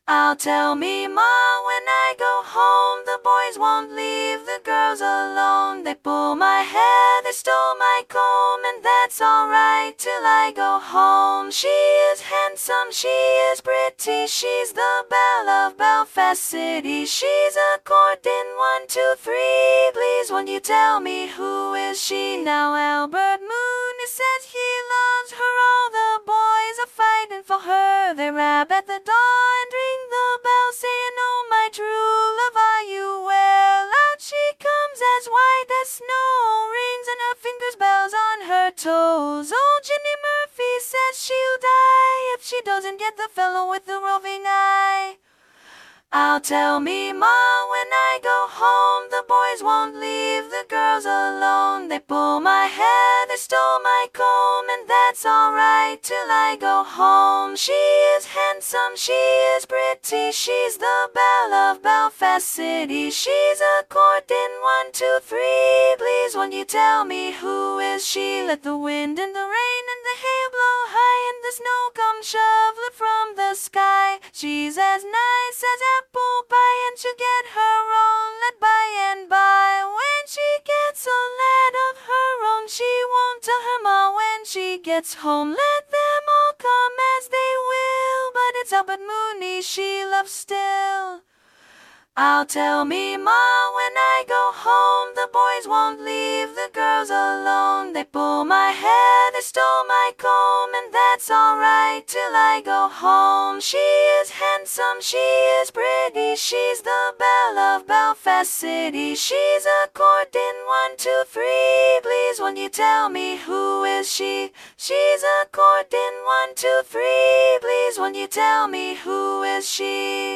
I'll tell me ma when I go home. The boys won't leave the girls alone. They pull my hair, they stole my comb, and that's alright till I go home. She is handsome, she is pretty, she's the belle of Belfast City. She's a court in 1, 2, 3. Please won't you tell me who is she? Now Albert Mooney says he loves her. All the boys are fighting for her. They rap at the door and ring the bell, saying, "Oh my true love, are you well?" Out she comes as white as snow, rings and her fingers bells on her toes. Old Jenny Murphy says she'll die if she doesn't get the fellow with the roving eye. I'll tell me ma when I go home. The boys won't leave the girls alone. They pull my hair, they stole my comb, and that's alright till I go home. She is handsome, she is pretty, she's the belle of Belfast City. She's a court in 1, 2, 3. Please won't you tell me who is she? Let the wind and the rain and the hail blow high, and the snow come shoveling from the sky. She's as nice as apple pie, and she'll get her own lad by and by. When she gets a lad of her own, she won't tell her ma when she gets home. Let them all come as they will, but it's Albert Mooney she loves still. I'll tell me ma when I go home. The boys won't leave the girls alone. They pull my hair, they stole my comb, and that's alright till I go home. She is handsome, she is pretty, she's the belle of Belfast City. She's a court in 1, 2, 3. Please won't you tell me who is she? She's a court in 1, 2, 3. Please won't you tell me who is she?